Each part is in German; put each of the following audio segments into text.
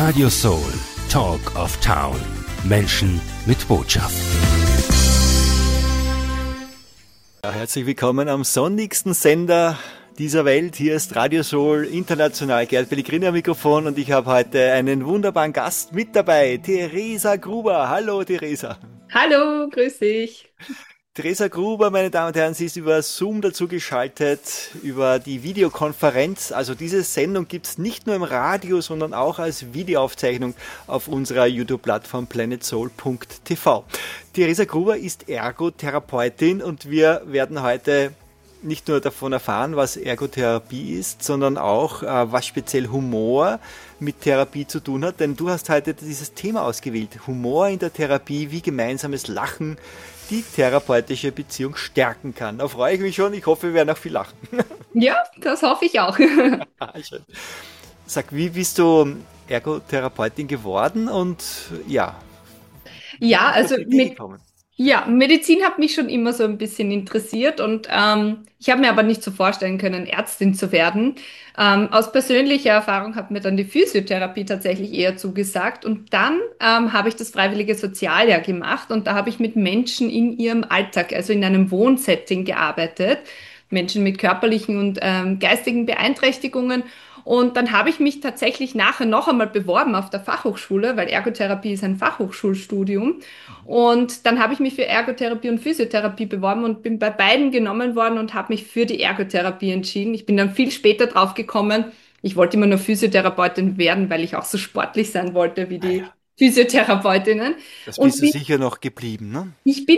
Radio Soul, Talk of Town. Menschen mit Botschaft. Ja, herzlich willkommen am sonnigsten Sender dieser Welt. Hier ist Radio Soul International. Gerd Pellegrini am Mikrofon und ich habe heute einen wunderbaren Gast mit dabei, Theresa Gruber. Hallo Theresa. Hallo, grüß dich. Theresa Gruber, meine Damen und Herren, sie ist über Zoom dazu geschaltet, über die Videokonferenz. Also diese Sendung gibt es nicht nur im Radio, sondern auch als Videoaufzeichnung auf unserer YouTube-Plattform planetsoul.tv. Theresa Gruber ist Ergotherapeutin und wir werden heute nicht nur davon erfahren, was Ergotherapie ist, sondern auch, was speziell Humor mit Therapie zu tun hat. Denn du hast heute dieses Thema ausgewählt. Humor in der Therapie, wie gemeinsames Lachen die therapeutische Beziehung stärken kann. Da freue ich mich schon. Ich hoffe, wir werden auch viel lachen. Ja, das hoffe ich auch. Schön. Sag, wie bist du Ergotherapeutin geworden? Und ja, also Medizin hat mich schon immer so ein bisschen interessiert und ich habe mir aber nicht so vorstellen können, Ärztin zu werden. Aus persönlicher Erfahrung hat mir dann die Physiotherapie tatsächlich eher zugesagt und dann habe ich das freiwillige Sozialjahr gemacht und da habe ich mit Menschen in ihrem Alltag, also in einem Wohnsetting gearbeitet, Menschen mit körperlichen und geistigen Beeinträchtigungen. Und dann habe ich mich tatsächlich nachher noch einmal beworben auf der Fachhochschule, weil Ergotherapie ist ein Fachhochschulstudium. Und dann habe ich mich für Ergotherapie und Physiotherapie beworben und bin bei beiden genommen worden und habe mich für die Ergotherapie entschieden. Ich bin dann viel später drauf gekommen, ich wollte immer nur Physiotherapeutin werden, weil ich auch so sportlich sein wollte wie die Physiotherapeutinnen. Das bist du sicher noch geblieben, ne?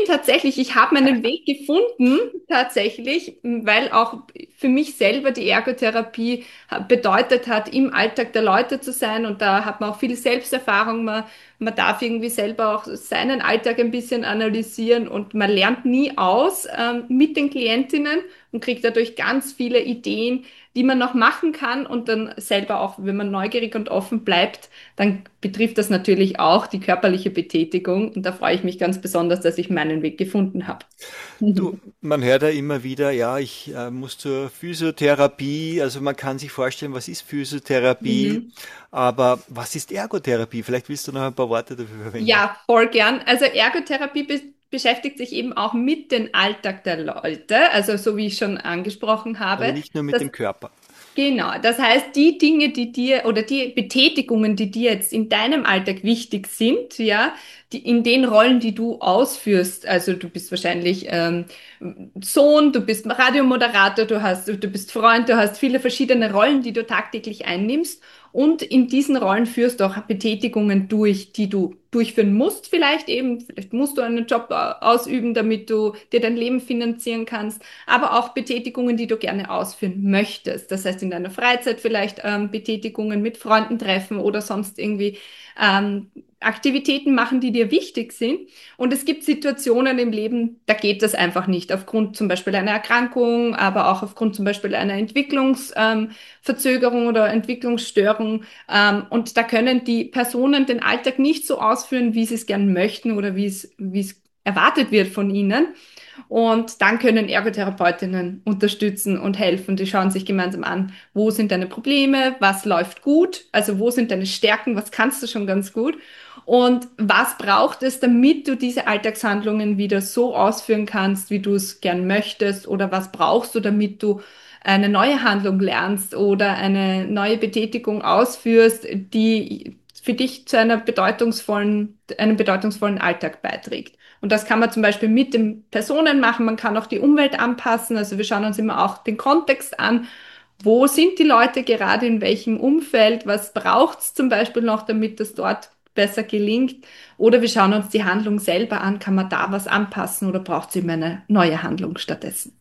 Ich habe meinen Weg gefunden, tatsächlich, weil auch für mich selber die Ergotherapie bedeutet hat, im Alltag der Leute zu sein und da hat man auch viel Selbsterfahrung, man darf irgendwie selber auch seinen Alltag ein bisschen analysieren und man lernt nie aus mit den Klientinnen und kriegt dadurch ganz viele Ideen, die man noch machen kann und dann selber auch, wenn man neugierig und offen bleibt, dann betrifft das natürlich auch die körperliche Betätigung und da freue ich mich ganz besonders, dass ich meinen Weg gefunden habe. Du, man hört ja immer wieder, ja, ich muss zur Physiotherapie, also man kann sich vorstellen, was ist Physiotherapie, aber was ist Ergotherapie? Vielleicht willst du noch ein paar Worte dafür verwenden. Ja, voll gern. Also Ergotherapie beschäftigt sich eben auch mit dem Alltag der Leute, also so wie ich schon angesprochen habe. Also nicht nur mit dem Körper. Genau, das heißt, die Dinge, die dir oder die Betätigungen, die dir jetzt in deinem Alltag wichtig sind, ja, in den Rollen, die du ausführst, also du bist wahrscheinlich Sohn, du bist Radiomoderator, du bist Freund, du hast viele verschiedene Rollen, die du tagtäglich einnimmst und in diesen Rollen führst du auch Betätigungen durch, die du durchführen musst vielleicht musst du einen Job ausüben, damit du dir dein Leben finanzieren kannst, aber auch Betätigungen, die du gerne ausführen möchtest. Das heißt, in deiner Freizeit vielleicht Betätigungen mit Freunden treffen oder sonst irgendwie Aktivitäten machen, die dir wichtig sind. Und es gibt Situationen im Leben, da geht das einfach nicht, aufgrund zum Beispiel einer Erkrankung, aber auch aufgrund zum Beispiel einer Entwicklungsverzögerung oder Entwicklungsstörung. Und da können die Personen den Alltag nicht so ausführen, wie sie es gern möchten oder wie es erwartet wird von ihnen. Und dann können Ergotherapeutinnen unterstützen und helfen. Die schauen sich gemeinsam an, wo sind deine Probleme, was läuft gut, also wo sind deine Stärken, was kannst du schon ganz gut und was braucht es, damit du diese Alltagshandlungen wieder so ausführen kannst, wie du es gern möchtest oder was brauchst du, damit du eine neue Handlung lernst oder eine neue Betätigung ausführst, die für dich zu einem bedeutungsvollen Alltag beiträgt. Und das kann man zum Beispiel mit den Personen machen. Man kann auch die Umwelt anpassen. Also wir schauen uns immer auch den Kontext an. Wo sind die Leute gerade in welchem Umfeld? Was braucht's zum Beispiel noch, damit das dort besser gelingt? Oder wir schauen uns die Handlung selber an. Kann man da was anpassen oder braucht es eben eine neue Handlung stattdessen?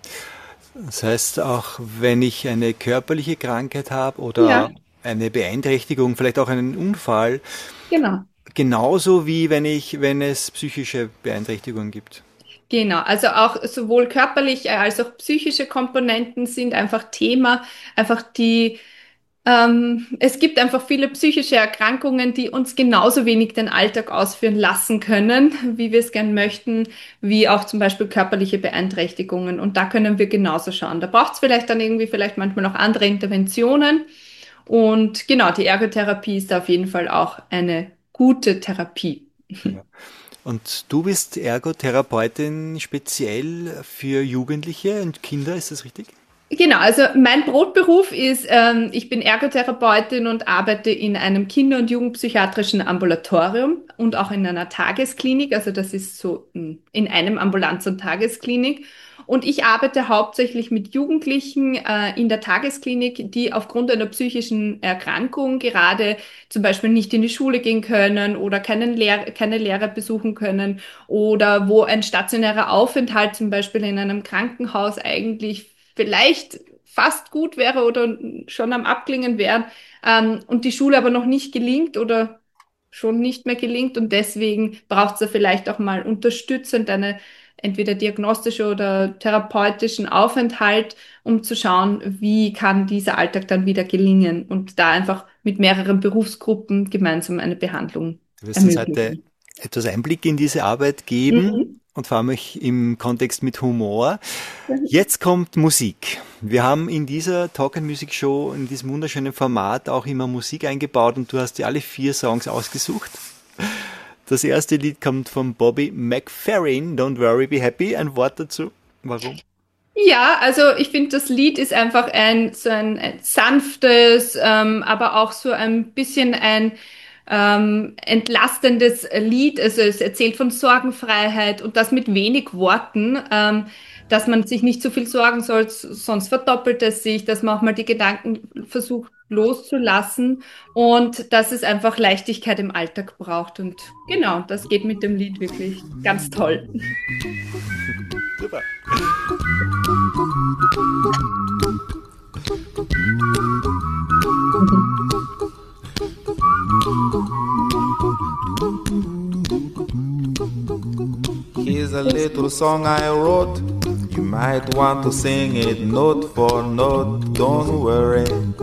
Das heißt, auch wenn ich eine körperliche Krankheit habe oder eine Beeinträchtigung, vielleicht auch einen Unfall, genau. Genauso wie wenn es psychische Beeinträchtigungen gibt. Genau, also auch sowohl körperliche als auch psychische Komponenten sind einfach Thema, einfach es gibt einfach viele psychische Erkrankungen, die uns genauso wenig den Alltag ausführen lassen können, wie wir es gern möchten, wie auch zum Beispiel körperliche Beeinträchtigungen. Und da können wir genauso schauen. Da braucht es vielleicht dann irgendwie manchmal noch andere Interventionen. Und genau, die Ergotherapie ist da auf jeden Fall auch eine gute Therapie. Ja. Und du bist Ergotherapeutin speziell für Jugendliche und Kinder, ist das richtig? Genau, also mein Brotberuf ist, ich bin Ergotherapeutin und arbeite in einem Kinder- und Jugendpsychiatrischen Ambulatorium und auch in einer Tagesklinik. Also das ist so in einem Ambulanz- und Tagesklinik. Und ich arbeite hauptsächlich mit Jugendlichen in der Tagesklinik, die aufgrund einer psychischen Erkrankung gerade zum Beispiel nicht in die Schule gehen können oder keine Lehrer besuchen können oder wo ein stationärer Aufenthalt zum Beispiel in einem Krankenhaus eigentlich vielleicht fast gut wäre oder schon am Abklingen wäre, und die Schule aber noch nicht gelingt oder schon nicht mehr gelingt und deswegen braucht es da vielleicht auch mal unterstützend eine entweder diagnostische oder therapeutischen Aufenthalt, um zu schauen, wie kann dieser Alltag dann wieder gelingen und da einfach mit mehreren Berufsgruppen gemeinsam eine Behandlung Du wirst uns heute ermöglichen. etwas Einblick in diese Arbeit geben Mhm. und vor allem auch im Kontext mit Humor. Jetzt kommt Musik. Wir haben in dieser Talk and Music Show, in diesem wunderschönen Format auch immer Musik eingebaut und du hast dir alle 4 Songs ausgesucht. Das erste Lied kommt von Bobby McFerrin, Don't Worry, Be Happy. Ein Wort dazu. Warum? Ja, also ich finde, das Lied ist einfach ein sanftes, aber auch so ein bisschen ein entlastendes Lied. Also es erzählt von Sorgenfreiheit und das mit wenig Worten, dass man sich nicht zu viel sorgen soll, sonst verdoppelt es sich, dass man auch mal die Gedanken versucht loszulassen und dass es einfach Leichtigkeit im Alltag braucht. Und genau, das geht mit dem Lied wirklich ganz toll. Super. Here's a little song I wrote. You might want to sing it note for note. Don't worry.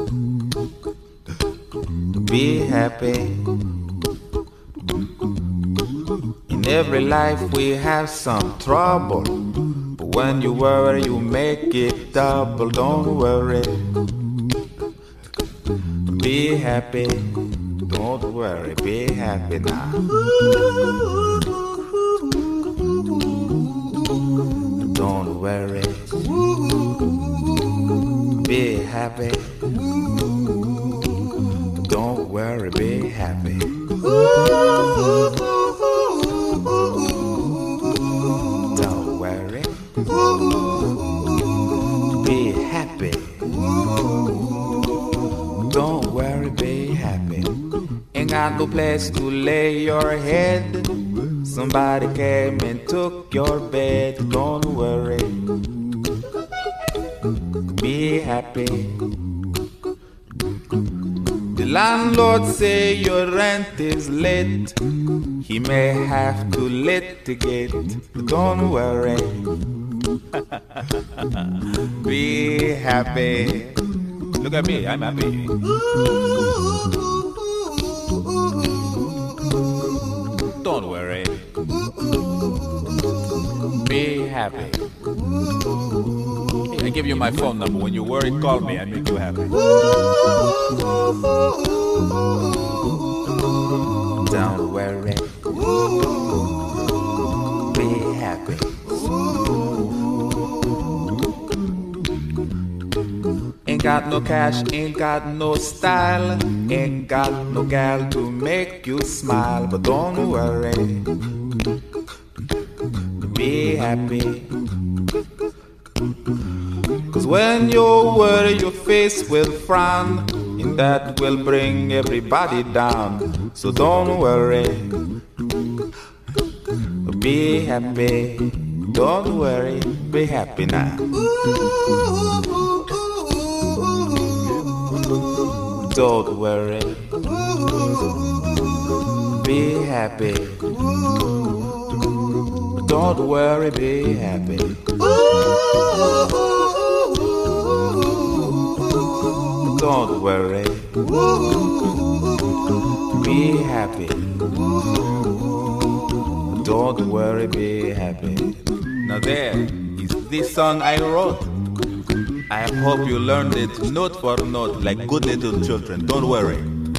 Be happy. In every life we have some trouble. But when you worry, you make it double. Don't worry. Be happy. Don't worry. Be happy now. Don't worry. Be happy. Don't worry, be happy. Don't worry. Be happy. Don't worry, be happy. Ain't got no place to lay your head. Somebody came and took your bed. Don't worry. Be happy. The landlord say your rent is late. He may have to litigate. Don't worry. Be happy. Look at me, I'm happy. Don't worry. Be happy. I give you my phone number. When you worry, call me. I make you happy. Don't worry. Be happy. Ain't got no cash, ain't got no style, ain't got no gal to make you smile. But don't worry. Be happy. Cause when you worry, your face will frown, and that will bring everybody down. So don't worry. Be happy. Don't worry. Be happy now. Don't worry. Be happy. Don't worry, be happy. Don't worry. Be happy. Don't worry, be happy. Now there is this song I wrote. I hope you learned it note for note like good little children. Don't worry.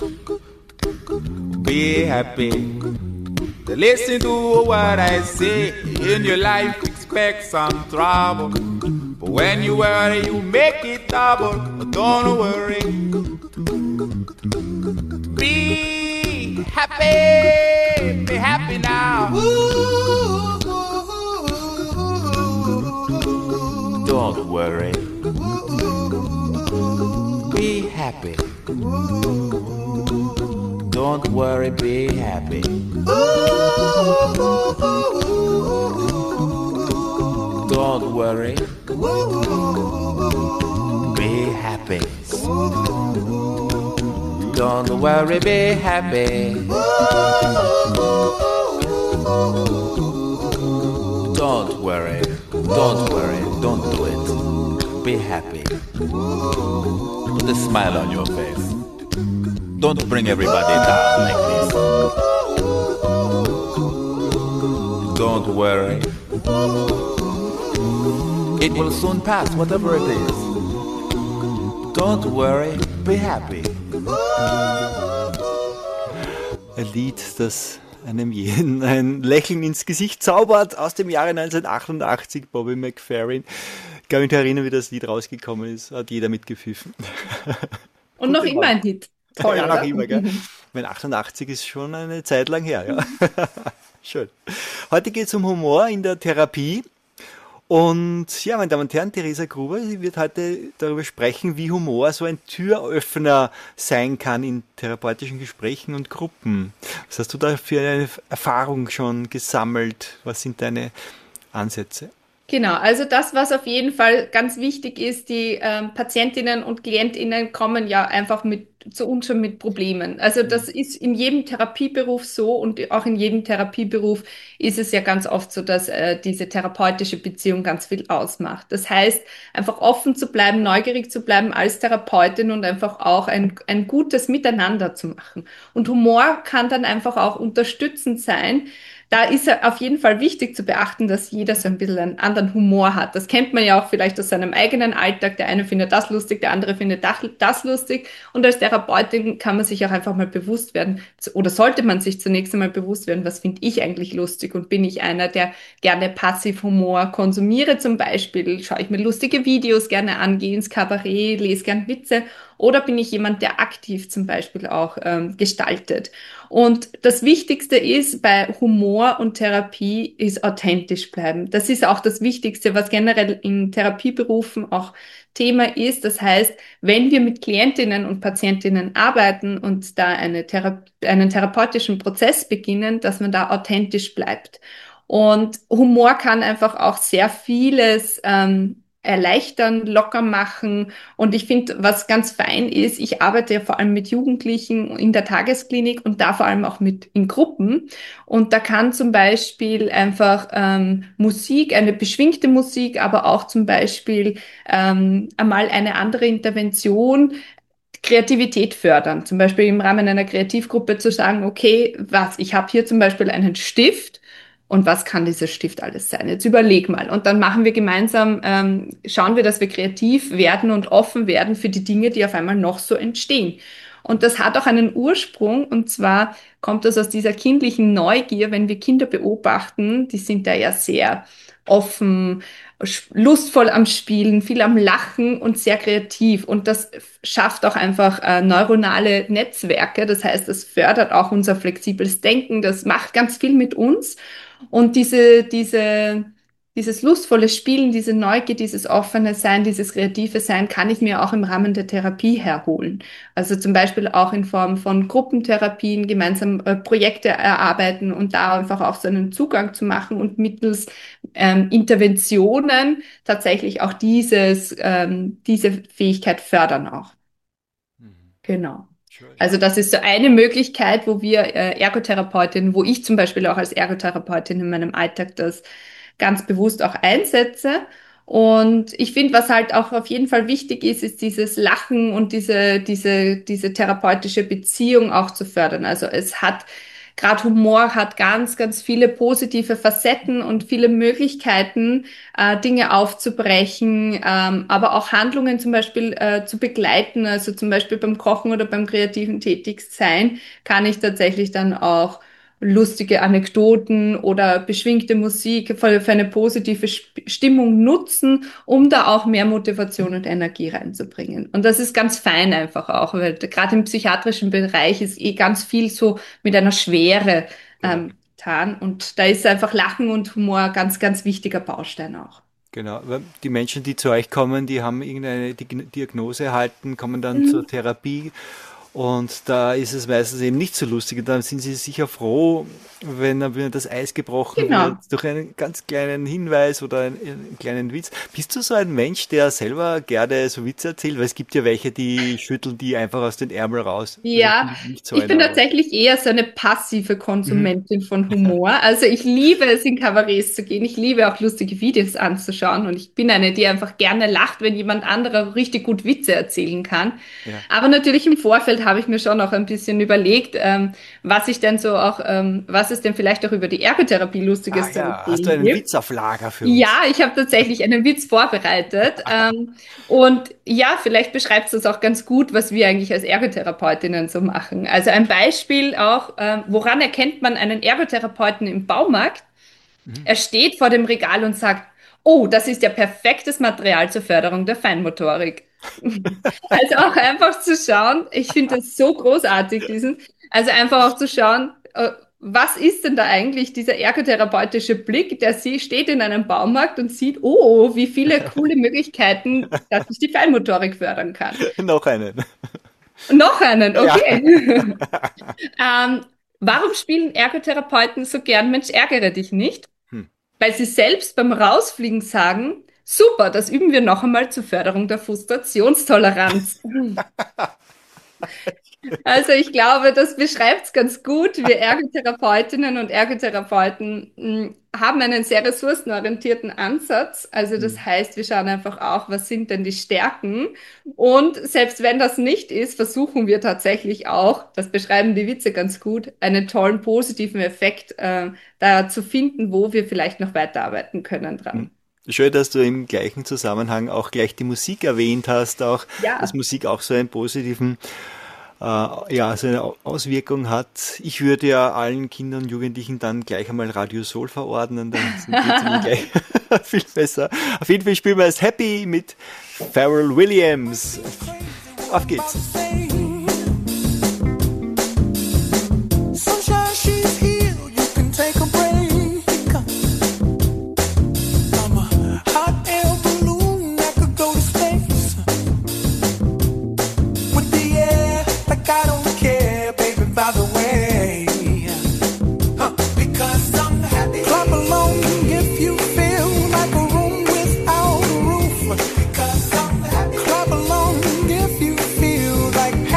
Be happy. Listen to what I say. In your life, expect some trouble. But when you worry, you make it double. Don't worry. Be happy. Be happy now. Don't worry. Be happy. Don't worry, be happy. Don't worry. Be happy. Don't worry, be happy. Don't worry. Don't worry. Don't do it. Be happy. Put a smile on your face. Don't bring everybody down like this. Don't worry. It will soon pass, whatever it is. Don't worry, be happy. Ein Lied, das einem jeden ein Lächeln ins Gesicht zaubert, aus dem Jahre 1988, Bobby McFerrin. Ich kann mich erinnern, wie das Lied rausgekommen ist, hat jeder mitgepfiffen. Und noch immer ein Hit. Toll, ja, noch oder? immer, gell? Mein 88 ist schon eine Zeit lang her, ja. Schön. Heute geht es um Humor in der Therapie. Und ja, meine Damen und Herren, Theresa Gruber, sie wird heute darüber sprechen, wie Humor so ein Türöffner sein kann in therapeutischen Gesprächen und Gruppen. Was hast du da für eine Erfahrung schon gesammelt? Was sind deine Ansätze? Genau, also das, was auf jeden Fall ganz wichtig ist, die Patientinnen und Klientinnen kommen ja einfach zu uns schon mit Problemen. Also das ist in jedem Therapieberuf so und auch in jedem Therapieberuf ist es ja ganz oft so, dass diese therapeutische Beziehung ganz viel ausmacht. Das heißt, einfach offen zu bleiben, neugierig zu bleiben als Therapeutin und einfach auch ein gutes Miteinander zu machen. Und Humor kann dann einfach auch unterstützend sein. Da ist ja auf jeden Fall wichtig zu beachten, dass jeder so ein bisschen einen anderen Humor hat. Das kennt man ja auch vielleicht aus seinem eigenen Alltag. Der eine findet das lustig, der andere findet das lustig. Und als Therapeutin kann man sich auch einfach mal bewusst werden, oder sollte man sich zunächst einmal bewusst werden, was finde ich eigentlich lustig? Und bin ich einer, der gerne Passivhumor konsumiere zum Beispiel? Schaue ich mir lustige Videos gerne an, gehe ins Kabarett, lese gern Witze? Oder bin ich jemand, der aktiv zum Beispiel auch gestaltet? Und das Wichtigste ist bei Humor und Therapie ist authentisch bleiben. Das ist auch das Wichtigste, was generell in Therapieberufen auch Thema ist. Das heißt, wenn wir mit Klientinnen und Patientinnen arbeiten und da einen therapeutischen Prozess beginnen, dass man da authentisch bleibt. Und Humor kann einfach auch sehr vieles erleichtern, locker machen. Und ich finde, was ganz fein ist, ich arbeite ja vor allem mit Jugendlichen in der Tagesklinik und da vor allem auch in Gruppen. Und da kann zum Beispiel einfach Musik, eine beschwingte Musik, aber auch zum Beispiel einmal eine andere Intervention Kreativität fördern. Zum Beispiel im Rahmen einer Kreativgruppe zu sagen, okay, ich habe hier zum Beispiel einen Stift. Und was kann dieser Stift alles sein? Jetzt überleg mal. Und dann machen wir gemeinsam, schauen wir, dass wir kreativ werden und offen werden für die Dinge, die auf einmal noch so entstehen. Und das hat auch einen Ursprung, und zwar kommt das aus dieser kindlichen Neugier, wenn wir Kinder beobachten, die sind da ja sehr offen, lustvoll am Spielen, viel am Lachen und sehr kreativ. Und das schafft auch einfach neuronale Netzwerke. Das heißt, es fördert auch unser flexibles Denken. Das macht ganz viel mit uns. Und dieses lustvolle Spielen, diese Neugier, dieses offene Sein, dieses kreative Sein kann ich mir auch im Rahmen der Therapie herholen. Also zum Beispiel auch in Form von Gruppentherapien, gemeinsam Projekte erarbeiten und da einfach auch so einen Zugang zu machen und mittels Interventionen tatsächlich auch diese Fähigkeit fördern auch. Genau. Also das ist so eine Möglichkeit, wo wir Ergotherapeutinnen, wo ich zum Beispiel auch als Ergotherapeutin in meinem Alltag das ganz bewusst auch einsetze. Und ich finde, was halt auch auf jeden Fall wichtig ist, ist dieses Lachen und diese therapeutische Beziehung auch zu fördern. Also es hat gerade Humor hat ganz, ganz viele positive Facetten und viele Möglichkeiten, Dinge aufzubrechen, aber auch Handlungen zum Beispiel zu begleiten. Also zum Beispiel beim Kochen oder beim kreativen Tätigsein kann ich tatsächlich dann auch lustige Anekdoten oder beschwingte Musik für eine positive Stimmung nutzen, um da auch mehr Motivation und Energie reinzubringen. Und das ist ganz fein einfach auch, weil gerade im psychiatrischen Bereich ist ganz viel so mit einer Schwere getan. Und da ist einfach Lachen und Humor ein ganz, ganz wichtiger Baustein auch. Genau, weil die Menschen, die zu euch kommen, die haben irgendeine Diagnose erhalten, kommen dann zur Mhm. Therapie und da ist es meistens eben nicht so lustig. Und dann sind sie sicher froh, wenn dann wieder das Eis gebrochen wird Genau. durch einen ganz kleinen Hinweis oder einen kleinen Witz. Bist du so ein Mensch, der selber gerne so Witze erzählt? Weil es gibt ja welche, die schütteln die einfach aus den Ärmel raus. Also ich Ja, bin nicht so ich bin einer, aber. tatsächlich eher so eine passive Mhm. Konsumentin von Humor. Also ich liebe es, in Kabarets zu gehen. Ich liebe auch lustige Videos anzuschauen und ich bin eine, die einfach gerne lacht, wenn jemand anderer richtig gut Witze erzählen kann. Ja. Aber natürlich im Vorfeld habe ich mir schon auch ein bisschen überlegt, was ich denn so auch, was es denn vielleicht auch über die Ergotherapie Ah Lustiges zu ja, hast du erzählen einen gibt. Witz auf Lager für uns? Ja, ich habe tatsächlich einen Witz vorbereitet. Und ja, vielleicht beschreibt es auch ganz gut, was wir eigentlich als Ergotherapeutinnen so machen. Also ein Beispiel auch, woran erkennt man einen Ergotherapeuten im Baumarkt? Mhm. Er steht vor dem Regal und sagt, oh, das ist ja perfektes Material zur Förderung der Feinmotorik. Also auch einfach zu schauen, ich finde das so großartig, also einfach auch zu schauen, was ist denn da eigentlich dieser ergotherapeutische Blick, der sie steht in einem Baumarkt und sieht, oh, wie viele coole Möglichkeiten, dass ich die Feinmotorik fördern kann. Noch einen. Und noch einen, Ja. okay. Warum spielen Ergotherapeuten so gern Mensch, ärgere dich nicht? Hm. Weil sie selbst beim Rausfliegen sagen, super, das üben wir noch einmal zur Förderung der Frustrationstoleranz. Also ich glaube, das beschreibt es ganz gut. Wir Ergotherapeutinnen und Ergotherapeuten haben einen sehr ressourcenorientierten Ansatz. Also das Hm. heißt, wir schauen einfach auch, was sind denn die Stärken? Und selbst wenn das nicht ist, versuchen wir tatsächlich auch, das beschreiben die Witze ganz gut, einen tollen positiven Effekt da zu finden, wo wir vielleicht noch weiterarbeiten können Hm. dran. Schön, dass du im gleichen Zusammenhang auch gleich die Musik erwähnt hast, auch dass Ja. Musik auch so einen positiven, ja, so eine Auswirkung hat. Ich würde ja allen Kindern und Jugendlichen dann gleich einmal Radio Soul verordnen, dann sind die ihnen gleich viel besser. Auf jeden Fall spielen wir jetzt Happy mit Pharrell Williams. Auf geht's. Sunshine, she's here. You can take a break. I'm a hot air balloon that could go to space with the air, like I don't care, baby. By the way, because I'm happy. Clap along if you feel like a room without a roof. Because I'm happy. Clap along if you feel like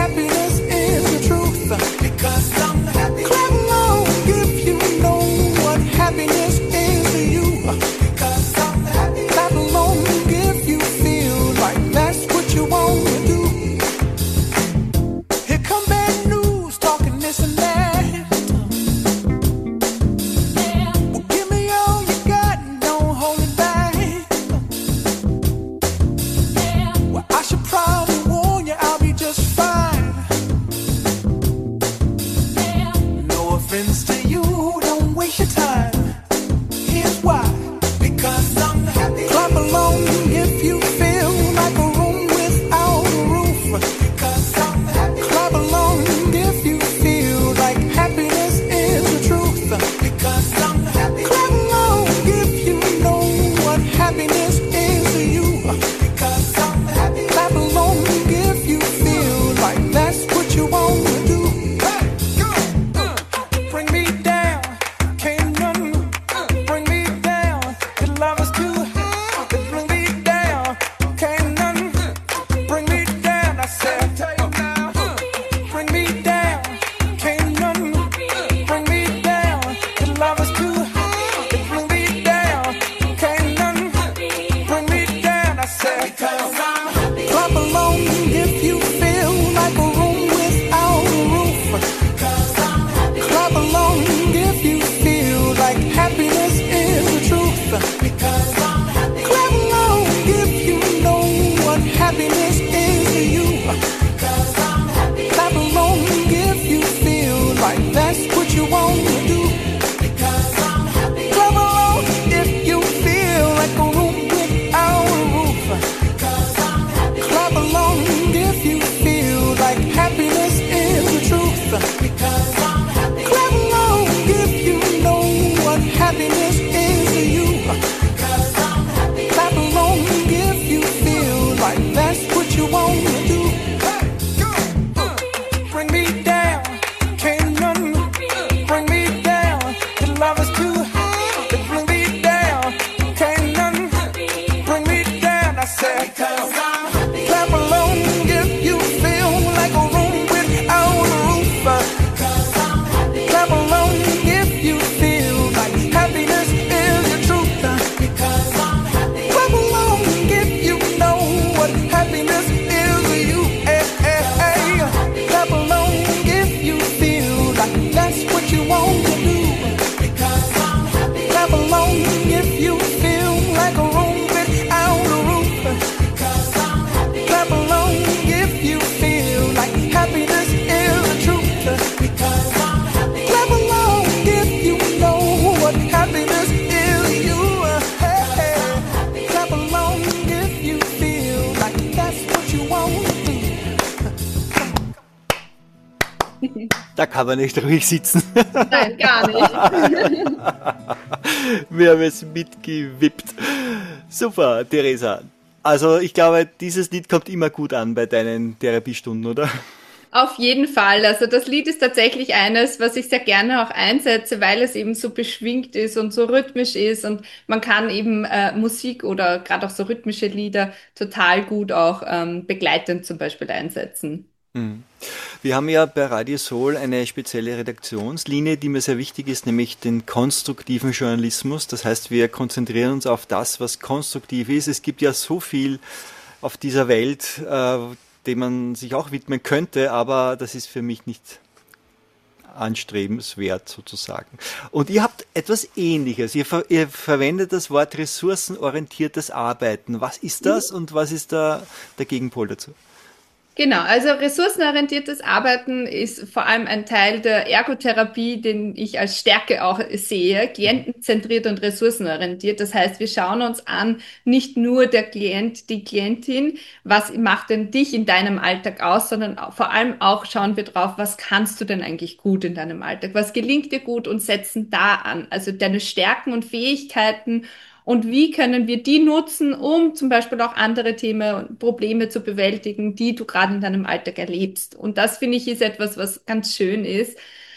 Da kann man nicht ruhig sitzen. Nein, gar nicht. Wir haben es mitgewippt. Super, Theresa. Also ich glaube, dieses Lied kommt immer gut an bei deinen Therapiestunden, oder? Auf jeden Fall. Also das Lied ist tatsächlich eines, was ich sehr gerne auch einsetze, weil es eben so beschwingt ist und so rhythmisch ist und man kann eben Musik oder gerade auch so rhythmische Lieder total gut auch begleitend zum Beispiel einsetzen. Mhm. Wir haben ja bei Radio Soul eine spezielle Redaktionslinie, die mir sehr wichtig ist, nämlich den konstruktiven Journalismus. Das heißt, wir konzentrieren uns auf das, was konstruktiv ist. Es gibt ja so viel auf dieser Welt, dem man sich auch widmen könnte, aber das ist für mich nicht anstrebenswert sozusagen. Und ihr habt etwas Ähnliches. Ihr verwendet das Wort ressourcenorientiertes Arbeiten. Was ist das und was ist da der Gegenpol dazu? Genau, also ressourcenorientiertes Arbeiten ist vor allem ein Teil der Ergotherapie, den ich als Stärke auch sehe, klientenzentriert und ressourcenorientiert. Das heißt, wir schauen uns an, nicht nur der Klient, die Klientin, was macht denn dich in deinem Alltag aus, sondern vor allem auch schauen wir drauf, was kannst du denn eigentlich gut in deinem Alltag, was gelingt dir gut und setzen da an. Also deine Stärken und Fähigkeiten und wie können wir die nutzen, um zum Beispiel auch andere Themen und Probleme zu bewältigen, die du gerade in deinem Alltag erlebst. Und das finde ich ist etwas, was ganz schön ist,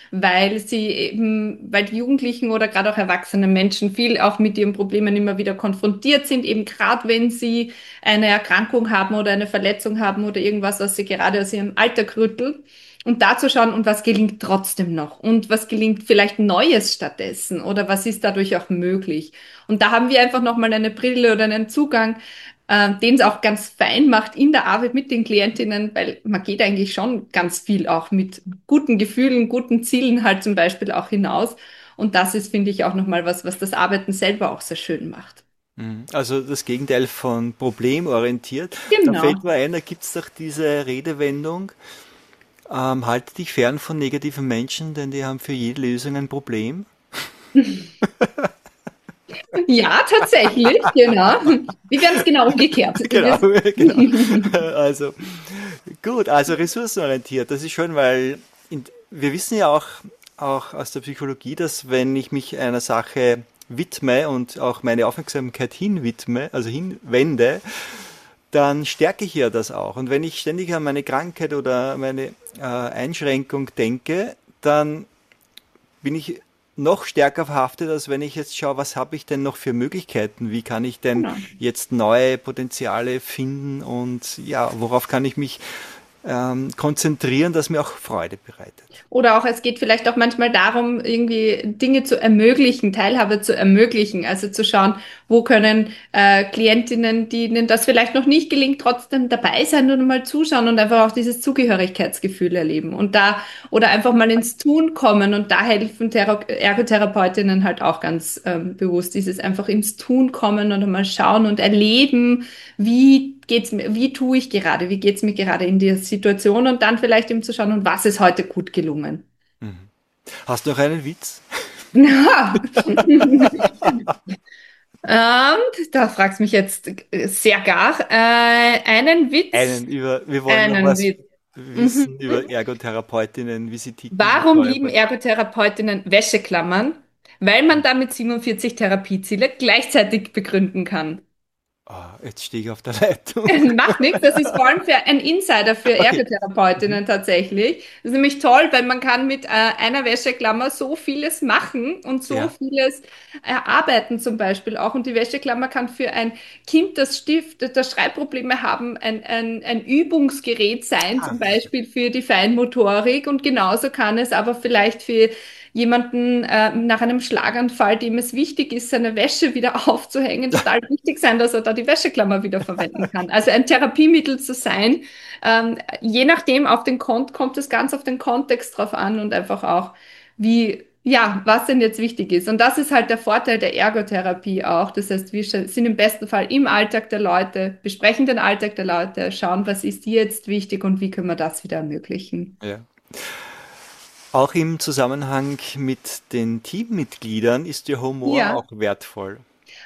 weil die Jugendlichen oder gerade auch erwachsene Menschen viel auch mit ihren Problemen immer wieder konfrontiert sind, eben gerade wenn sie eine Erkrankung haben oder eine Verletzung haben oder irgendwas, was sie gerade aus ihrem Alltag rüttelt. Und da zu schauen, und was gelingt trotzdem noch? Und was gelingt vielleicht Neues stattdessen? Oder was ist dadurch auch möglich? Und da haben wir einfach nochmal eine Brille oder einen Zugang, den es auch ganz fein macht in der Arbeit mit den Klientinnen, weil man geht eigentlich schon ganz viel auch mit guten Gefühlen, guten Zielen halt zum Beispiel auch hinaus. Und das ist, finde ich, auch nochmal was, was das Arbeiten selber auch sehr schön macht. Also das Gegenteil von problemorientiert. Da fällt Genau. mir ein, da gibt es doch diese Redewendung, halte dich fern von negativen Menschen, denn die haben für jede Lösung ein Problem. Ja, tatsächlich, genau. Wir werden es genau umgekehrt. Genau, genau. Also gut, also ressourcenorientiert, das ist schön, weil wir wissen ja auch aus der Psychologie, dass wenn ich mich einer Sache widme und auch meine Aufmerksamkeit hinwende, dann stärke ich ja das auch. Und wenn ich ständig an meine Krankheit oder meine Einschränkung denke, dann bin ich noch stärker verhaftet, als wenn ich jetzt schaue, was habe ich denn noch für Möglichkeiten? Wie kann ich denn Genau. jetzt neue Potenziale finden und ja, worauf kann ich mich konzentrieren, das mir auch Freude bereitet? Oder auch, es geht vielleicht auch manchmal darum, irgendwie Dinge zu ermöglichen, Teilhabe zu ermöglichen. Also zu schauen, wo können Klientinnen, denen das vielleicht noch nicht gelingt, trotzdem dabei sein und mal zuschauen und einfach auch dieses Zugehörigkeitsgefühl erleben. Und da, oder einfach mal ins Tun kommen. Und da helfen Ergotherapeutinnen halt auch ganz bewusst, dieses einfach ins Tun kommen und mal schauen und erleben, wie geht's mir, wie tue ich gerade, wie geht's mir gerade in der Situation und dann vielleicht eben zu schauen, und was ist heute gut gelungen. Hast du noch einen Witz? Ja. Da fragst du mich jetzt sehr gar. Einen Witz. Wir wollen noch Einen was Witz. wissen über Ergotherapeutinnen, wie sie ticken. Warum lieben Ergotherapeutinnen Wäscheklammern? Weil man damit 47 Therapieziele gleichzeitig begründen kann. Jetzt stehe ich auf der Leitung. Macht nichts, das ist vor allem für ein Insider für Okay. Ergotherapeutinnen tatsächlich. Das ist nämlich toll, weil man kann mit einer Wäscheklammer so vieles machen und so Ja. vieles erarbeiten zum Beispiel auch. Und die Wäscheklammer kann für ein Kind, das Schreibprobleme haben, ein Übungsgerät sein, zum Beispiel für die Feinmotorik. Und genauso kann es aber vielleicht für jemanden nach einem Schlaganfall, dem es wichtig ist, seine Wäsche wieder aufzuhängen, total wichtig sein, dass er da die Wäscheklammer wieder verwenden kann. Also ein Therapiemittel zu sein, je nachdem kommt es ganz auf den Kontext drauf an und einfach auch, was denn jetzt wichtig ist. Und das ist halt der Vorteil der Ergotherapie auch. Das heißt, wir sind im besten Fall im Alltag der Leute, besprechen den Alltag der Leute, schauen, was ist dir jetzt wichtig und wie können wir das wieder ermöglichen. Ja. Auch im Zusammenhang mit den Teammitgliedern ist der Humor Ja. auch wertvoll.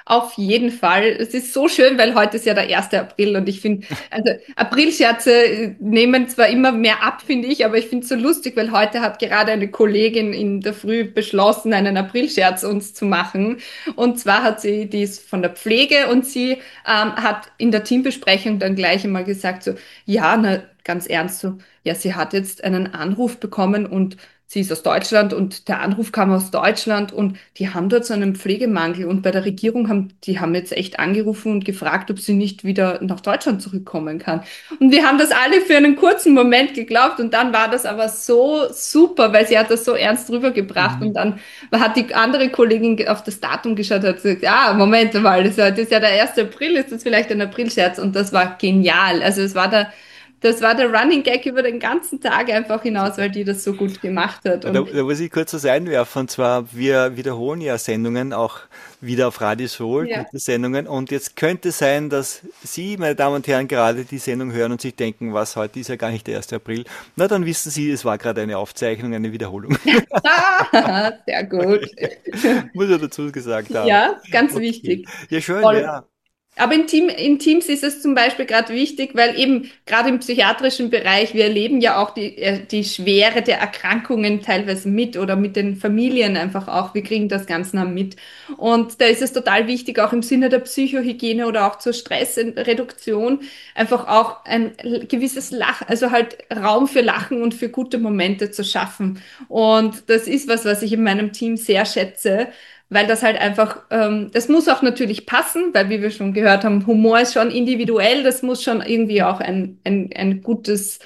Auf jeden Fall. Es ist so schön, weil heute ist ja der 1. April und ich finde, also Aprilscherze nehmen zwar immer mehr ab, finde ich, aber ich finde es so lustig, weil heute hat gerade eine Kollegin in der Früh beschlossen, einen Aprilscherz uns zu machen. Und zwar die ist von der Pflege und sie hat in der Teambesprechung dann gleich einmal gesagt so, ja, na, ganz ernst so, ja, sie hat jetzt einen Anruf bekommen und sie ist aus Deutschland und der Anruf kam aus Deutschland und die haben dort so einen Pflegemangel und bei der Regierung die haben jetzt echt angerufen und gefragt, ob sie nicht wieder nach Deutschland zurückkommen kann. Und wir haben das alle für einen kurzen Moment geglaubt und dann war das aber so super, weil sie hat das so ernst rübergebracht und dann hat die andere Kollegin auf das Datum geschaut und hat gesagt, Moment mal, das ist ja der 1. April, ist das vielleicht ein Aprilscherz? Und das war genial. Also das war der Running Gag über den ganzen Tag einfach hinaus, weil die das so gut gemacht hat. Da muss ich kurz was einwerfen. Und zwar, wir wiederholen ja Sendungen auch wieder auf Radio Soul, gute Sendungen. Und jetzt könnte es sein, dass Sie, meine Damen und Herren, gerade die Sendung hören und sich denken, was, heute ist ja gar nicht der 1. April. Na, dann wissen Sie, es war gerade eine Aufzeichnung, eine Wiederholung. Sehr gut. Muss er dazu gesagt haben. Ja, ganz wichtig. Ja, schön, Voll. ja. Aber in Teams ist es zum Beispiel gerade wichtig, weil eben gerade im psychiatrischen Bereich, wir erleben ja auch die Schwere der Erkrankungen teilweise mit oder mit den Familien einfach auch. Wir kriegen das ganz nah mit. Und da ist es total wichtig, auch im Sinne der Psychohygiene oder auch zur Stressreduktion, einfach auch ein gewisses also halt Raum für Lachen und für gute Momente zu schaffen. Und das ist was ich in meinem Team sehr schätze, weil das halt einfach, das muss auch natürlich passen, weil wie wir schon gehört haben, Humor ist schon individuell, das muss schon irgendwie auch ein gutes,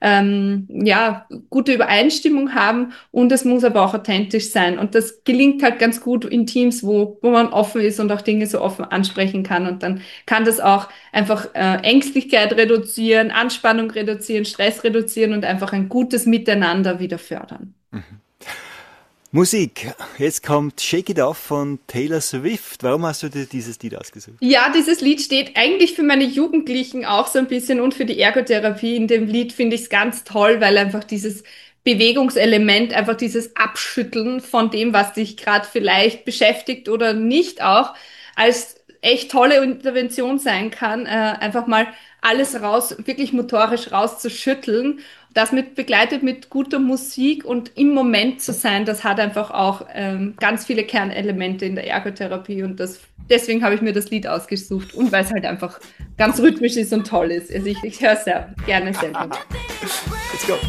gute Übereinstimmung haben und es muss aber auch authentisch sein und das gelingt halt ganz gut in Teams, wo man offen ist und auch Dinge so offen ansprechen kann und dann kann das auch einfach Ängstlichkeit reduzieren, Anspannung reduzieren, Stress reduzieren und einfach ein gutes Miteinander wieder fördern. Musik. Jetzt kommt Shake It Off von Taylor Swift. Warum hast du dir dieses Lied ausgesucht? Ja, dieses Lied steht eigentlich für meine Jugendlichen auch so ein bisschen und für die Ergotherapie. In dem Lied finde ich es ganz toll, weil einfach dieses Bewegungselement, einfach dieses Abschütteln von dem, was dich gerade vielleicht beschäftigt oder nicht auch, als echt tolle Intervention sein kann, einfach mal alles raus, wirklich motorisch rauszuschütteln. Das begleitet mit guter Musik und im Moment zu sein, das hat einfach auch ganz viele Kernelemente in der Ergotherapie und deswegen habe ich mir das Lied ausgesucht und weil es halt einfach ganz rhythmisch ist und toll ist. Also ich höre es sehr gerne selber. Let's go.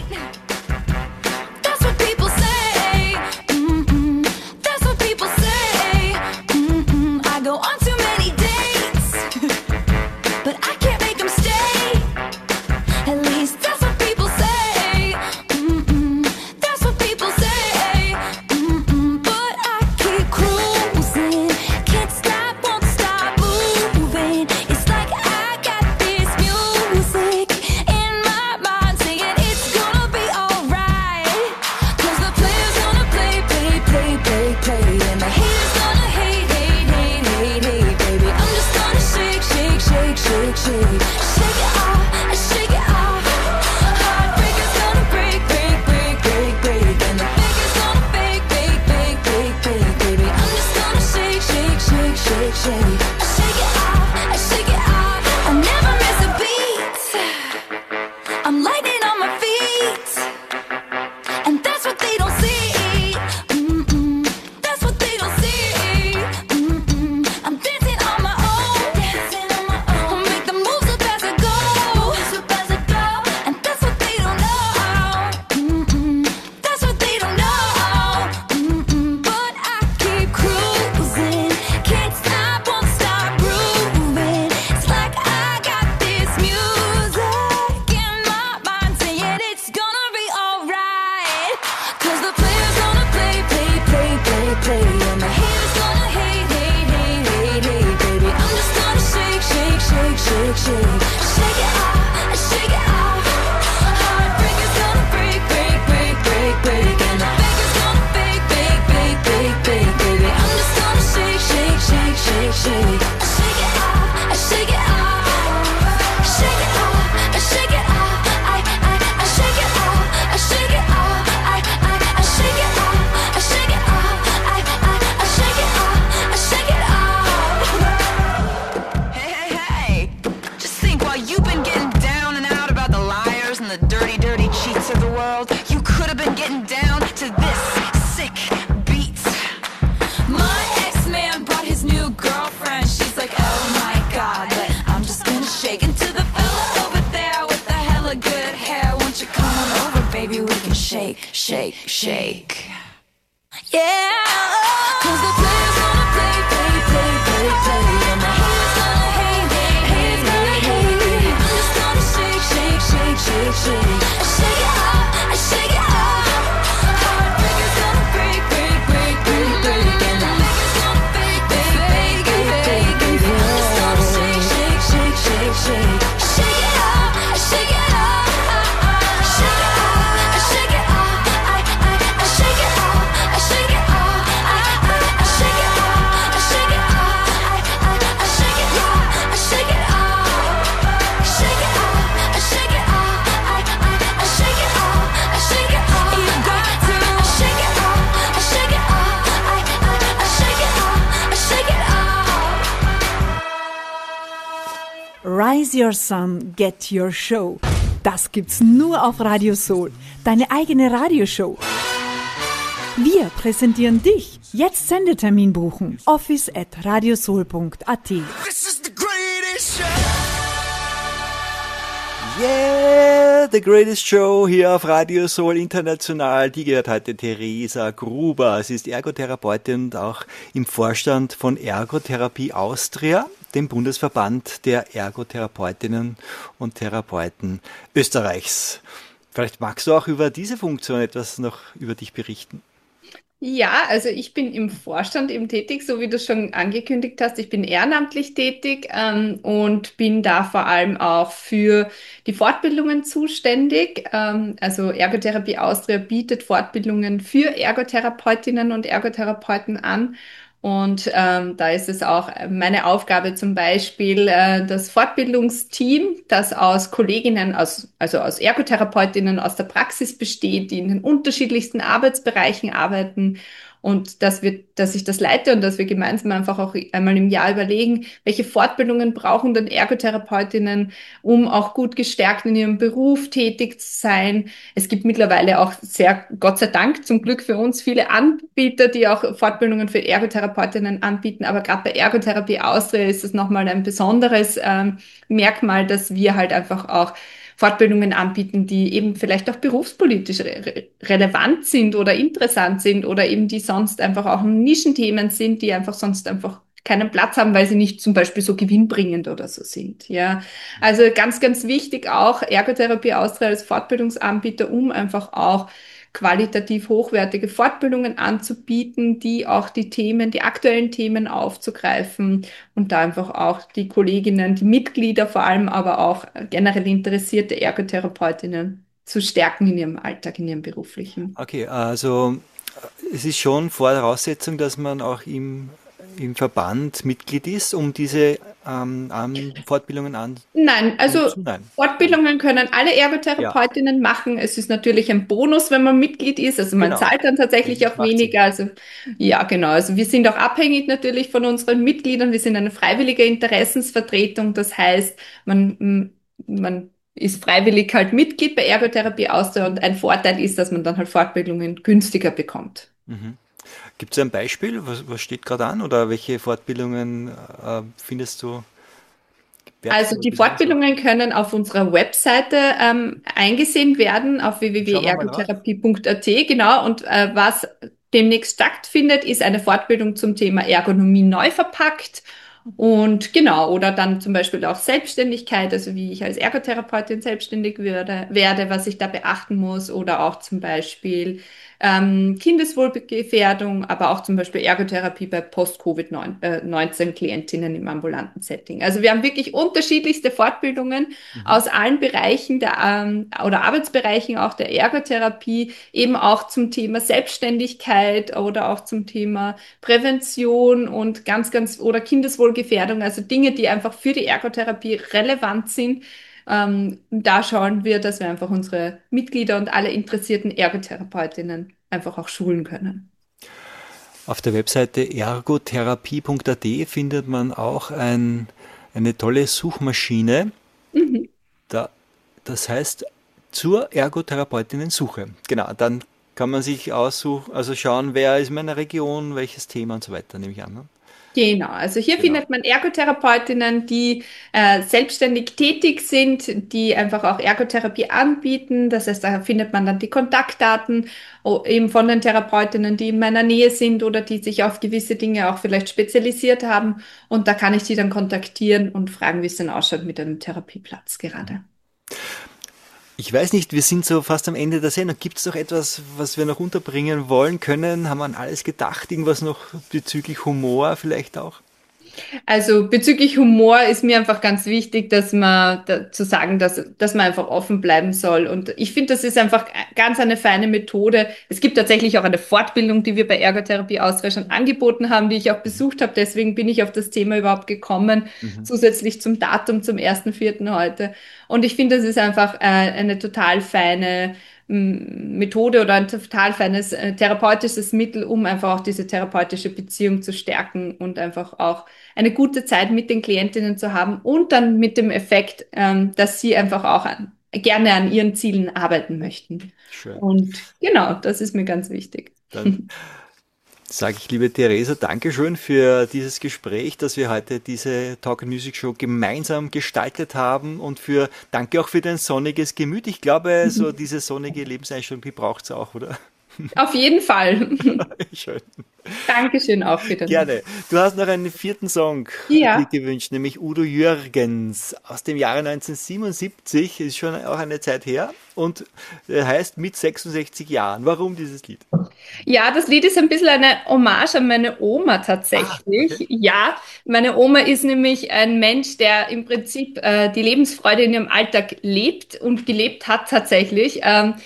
dirty, dirty cheats of the world. You could have been getting down to this sick beat. My ex-man brought his new girlfriend. She's like, oh my God, but I'm just gonna shake into the fella over there with the hella good hair. Won't you come on over, baby? We can shake, shake, shake. Yeah, 'cause the player's gonna play, play, play, play, play. And the haters gonna hate, haters gonna hate. I'm just gonna shake, shake, shake, shake, shake. I shake it up, I shake it up. Heartbreaker's gonna break, break, break, break, break. And the faker's gonna fake, fake, fake, fake, fake. I'm just gonna shake, shake, shake, shake, shake. I shake it up, I shake it up. I shake it up, I shake it up. I shake it up, I shake it up. I shake it up, I shake it up. I shake it up, I shake it up. Shake it up, I shake it up. I shake it up, I shake it up. You got to shake it up, I shake it up. I shake it up, I shake it up. Rise Your Sun, Get Your Show. Das gibt's nur auf Radio Soul, deine eigene Radioshow. Wir präsentieren dich. Jetzt Sendetermin buchen. office@radiosoul.at. This is the greatest show. Yeah, the greatest show hier auf Radio Soul International. Die gehört heute Theresa Gruber. Sie ist Ergotherapeutin und auch im Vorstand von Ergotherapie Austria, dem Bundesverband der Ergotherapeutinnen und Therapeuten Österreichs. Vielleicht magst du auch über diese Funktion etwas noch über dich berichten. Ja, also ich bin im Vorstand eben tätig, so wie du schon angekündigt hast. Ich bin ehrenamtlich tätig und bin da vor allem auch für die Fortbildungen zuständig. Also Ergotherapie Austria bietet Fortbildungen für Ergotherapeutinnen und Ergotherapeuten an. Und da ist es auch meine Aufgabe zum Beispiel, das Fortbildungsteam, das aus Kolleginnen, also aus Ergotherapeutinnen aus der Praxis besteht, die in den unterschiedlichsten Arbeitsbereichen arbeiten. Und dass ich das leite und dass wir gemeinsam einfach auch einmal im Jahr überlegen, welche Fortbildungen brauchen denn Ergotherapeutinnen, um auch gut gestärkt in ihrem Beruf tätig zu sein. Es gibt mittlerweile auch Gott sei Dank, zum Glück für uns, viele Anbieter, die auch Fortbildungen für Ergotherapeutinnen anbieten. Aber gerade bei Ergotherapie Austria ist es nochmal ein besonderes Merkmal, dass wir halt einfach auch Fortbildungen anbieten, die eben vielleicht auch berufspolitisch relevant sind oder interessant sind oder eben die sonst einfach auch Nischenthemen sind, die einfach sonst einfach keinen Platz haben, weil sie nicht zum Beispiel so gewinnbringend oder so sind. Ja, also ganz, ganz wichtig auch Ergotherapie Austria als Fortbildungsanbieter, um einfach auch qualitativ hochwertige Fortbildungen anzubieten, die auch die aktuellen Themen aufzugreifen und da einfach auch die Kolleginnen, die Mitglieder vor allem, aber auch generell interessierte Ergotherapeutinnen zu stärken in ihrem Alltag, in ihrem beruflichen. Okay, also es ist schon Voraussetzung, dass man auch im Verband Mitglied ist, um diese Fortbildungen Nein, also Fortbildungen können alle Ergotherapeutinnen machen. Es ist natürlich ein Bonus, wenn man Mitglied ist. Also man zahlt dann tatsächlich auch weniger. Also ja, genau. Also wir sind auch abhängig natürlich von unseren Mitgliedern. Wir sind eine freiwillige Interessensvertretung. Das heißt, man ist freiwillig halt Mitglied bei Ergotherapie Austria und ein Vorteil ist, dass man dann halt Fortbildungen günstiger bekommt. Mhm. Gibt es ein Beispiel? Was steht gerade an oder welche Fortbildungen findest du? Also die Fortbildungen können auf unserer Webseite eingesehen werden, auf www.ergotherapie.at, genau. Und was demnächst stattfindet, ist eine Fortbildung zum Thema Ergonomie neu verpackt. Und genau, oder dann zum Beispiel auch Selbstständigkeit, also wie ich als Ergotherapeutin selbstständig werde, was ich da beachten muss, oder auch zum Beispiel Kindeswohlgefährdung, aber auch zum Beispiel Ergotherapie bei Post-Covid-19-Klientinnen im ambulanten Setting. Also wir haben wirklich unterschiedlichste Fortbildungen aus allen Bereichen oder Arbeitsbereichen auch der Ergotherapie, eben auch zum Thema Selbstständigkeit oder auch zum Thema Prävention und oder Kindeswohlgefährdung, also Dinge, die einfach für die Ergotherapie relevant sind. Da schauen wir, dass wir einfach unsere Mitglieder und alle interessierten Ergotherapeutinnen einfach auch schulen können. Auf der Webseite ergotherapie.at findet man auch eine tolle Suchmaschine. Das heißt zur Ergotherapeutinnen-Suche. Genau, dann kann man sich aussuchen, also schauen, wer ist in meiner Region, welches Thema und so weiter, nehme ich an. Ne? Genau, also hier findet man Ergotherapeutinnen, die selbstständig tätig sind, die einfach auch Ergotherapie anbieten. Das heißt, da findet man dann die Kontaktdaten eben von den Therapeutinnen, die in meiner Nähe sind oder die sich auf gewisse Dinge auch vielleicht spezialisiert haben. Und da kann ich die dann kontaktieren und fragen, wie es denn ausschaut mit einem Therapieplatz gerade. Ich weiß nicht, wir sind so fast am Ende der Sendung. Gibt es noch etwas, was wir noch unterbringen wollen können? Haben wir an alles gedacht? Irgendwas noch bezüglich Humor vielleicht auch? Also bezüglich Humor ist mir einfach ganz wichtig, dass man zu sagen, dass man einfach offen bleiben soll. Und ich finde, das ist einfach ganz eine feine Methode. Es gibt tatsächlich auch eine Fortbildung, die wir bei Ergotherapie Austria schon angeboten haben, die ich auch besucht habe. Deswegen bin ich auf das Thema überhaupt gekommen, zusätzlich zum Datum, zum 1.4. heute. Und ich finde, das ist einfach eine total feine Methode oder ein total feines therapeutisches Mittel, um einfach auch diese therapeutische Beziehung zu stärken und einfach auch eine gute Zeit mit den Klientinnen zu haben und dann mit dem Effekt, dass sie einfach auch gerne an ihren Zielen arbeiten möchten. Schön. Und genau, das ist mir ganz wichtig. Dann sage ich, liebe Theresa, Dankeschön für dieses Gespräch, dass wir heute diese Talk and Music Show gemeinsam gestaltet haben und danke auch für dein sonniges Gemüt. Ich glaube, so diese sonnige Lebenseinstellung, die braucht es auch, oder? Auf jeden Fall. Schön. Dankeschön auch für den. Gerne. Du hast noch einen 4. Song dir gewünscht, nämlich Udo Jürgens aus dem Jahre 1977, ist schon auch eine Zeit her und heißt Mit 66 Jahren. Warum dieses Lied? Ja, das Lied ist ein bisschen eine Hommage an meine Oma tatsächlich. Okay. Ja, meine Oma ist nämlich ein Mensch, der im Prinzip die Lebensfreude in ihrem Alltag lebt und gelebt hat tatsächlich.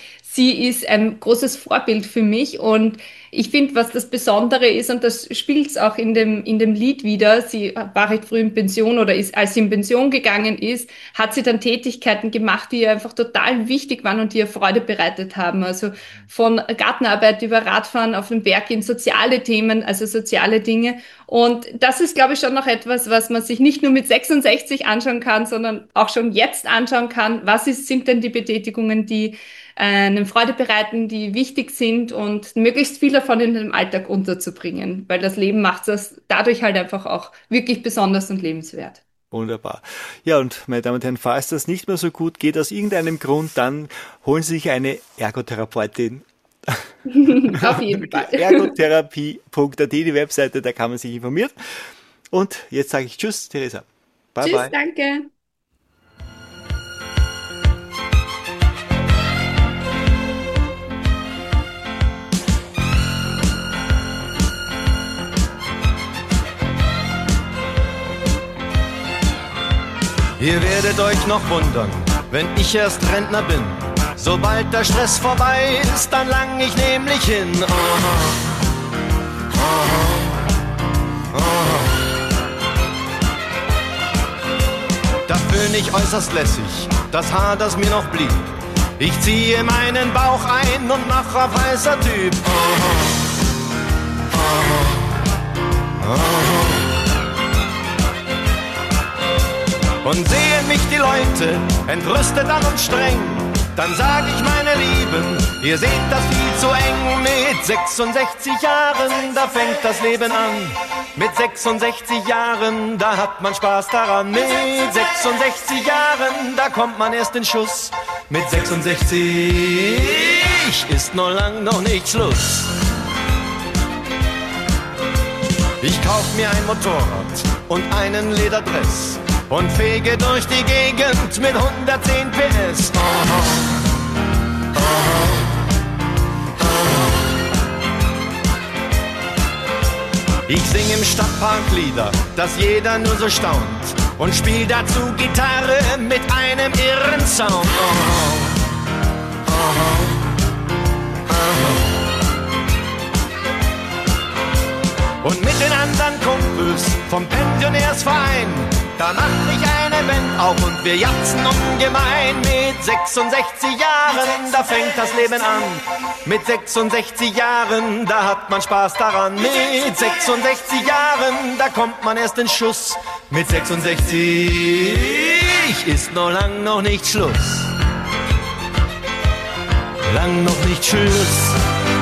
Sie ist ein großes Vorbild für mich und ich finde, was das Besondere ist, und das spielt es auch in dem Lied wieder, sie war recht früh in Pension oder als sie in Pension gegangen ist, hat sie dann Tätigkeiten gemacht, die ihr einfach total wichtig waren und die ihr Freude bereitet haben. Also von Gartenarbeit über Radfahren auf den Berg in soziale Themen, also soziale Dinge. Und das ist, glaube ich, schon noch etwas, was man sich nicht nur mit 66 anschauen kann, sondern auch schon jetzt anschauen kann. Sind denn die Betätigungen, die einem Freude bereiten, die wichtig sind und möglichst viel davon in den Alltag unterzubringen, weil das Leben macht das dadurch halt einfach auch wirklich besonders und lebenswert. Wunderbar. Ja, und meine Damen und Herren, falls das nicht mehr so gut geht aus irgendeinem Grund, dann holen Sie sich eine Ergotherapeutin. Auf jeden Fall. Ergotherapie.at, die Webseite, da kann man sich informieren. Und jetzt sage ich Tschüss, Theresa. Bye, Tschüss, bye. danke. Ihr werdet euch noch wundern, wenn ich erst Rentner bin. Sobald der Stress vorbei ist, dann lang ich nämlich hin. Da bin ich äußerst lässig, das Haar, das mir noch blieb. Ich ziehe meinen Bauch ein und mach auf heißer Typ. Und sehen mich die Leute entrüstet an und streng, dann sag ich, meine Lieben, ihr seht das viel zu eng. Mit 66 Jahren, da fängt das Leben an. Mit 66 Jahren, da hat man Spaß daran. Mit 66 Jahren, da kommt man erst in Schuss. Mit 66 ist noch lang noch nicht Schluss. Ich kauf mir ein Motorrad und einen Lederdress und fege durch die Gegend mit 110 PS. Ich sing im Stadtpark Lieder, dass jeder nur so staunt und spiel dazu Gitarre mit einem irren Sound. Und mit den anderen Kumpels vom Pensionärsverein, da mach ich eine Band auf und wir jatzen ungemein. Mit 66 Jahren, da fängt das Leben an. Mit 66 Jahren, da hat man Spaß daran. Mit 66 Jahren, da kommt man erst in Schuss. Mit 66 ist noch lang noch nicht Schluss. lang noch nicht Schluss.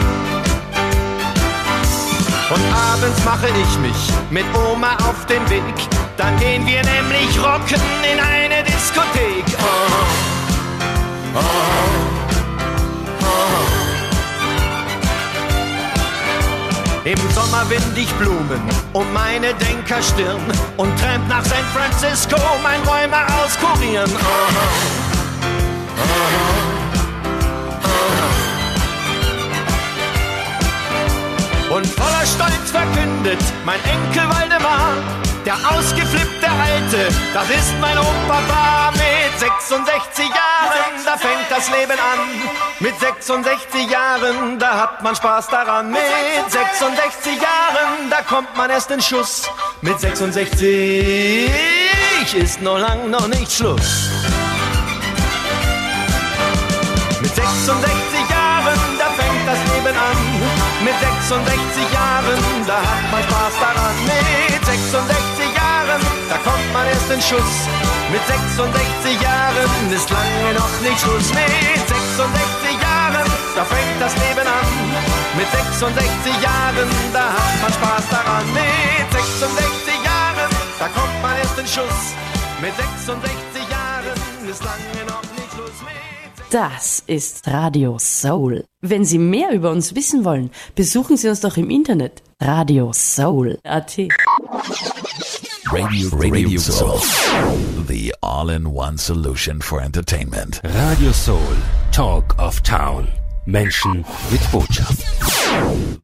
Und abends mache ich mich mit Oma auf den Weg. Dann gehen wir nämlich rocken in eine Diskothek. Oh, oh, oh. Im Sommer windig Blumen um meine Denkerstirn und tramp nach San Francisco mein Räumer auskurieren. Oh, oh, oh. Und voller Stolz verkündet mein Enkel Waldemar, der ausgeflippte Alte, das ist mein Opa. Mit 66 Jahren, da fängt das Leben an. Mit 66 Jahren, da hat man Spaß daran. Mit 66 Jahren, da kommt man erst in Schuss. Mit 66 ist noch lang noch nicht Schluss. Mit 66 Jahren, da fängt das Leben an. Mit 66 Jahren, da hat man Spaß daran. Mit 66 Jahren, da kommt man erst in Schuss. Mit 66 Jahren ist lange noch nicht Schluss. Mit 66 Jahren, da fängt das Leben an. Mit 66 Jahren, da hat man Spaß daran. Mit 66 Jahren, da kommt man erst in Schuss. Mit 66 Jahren ist lange noch nicht Schluss. Das ist Radio Soul. Wenn Sie mehr über uns wissen wollen, besuchen Sie uns doch im Internet. Radio Soul.at. Radio Soul. The all-in-one solution for entertainment. Radio Soul, Talk of Town. Menschen mit Botschaft.